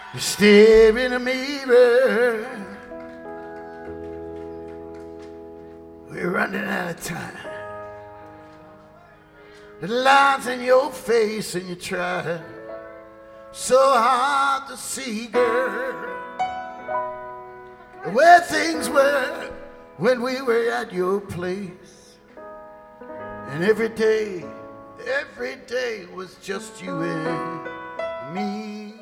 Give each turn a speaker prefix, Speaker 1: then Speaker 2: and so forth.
Speaker 1: You stare in a mirror. We're running out of time. The lines in your face and you try so hard to see, girl, where things were when we were at your place. And every day was just you and me.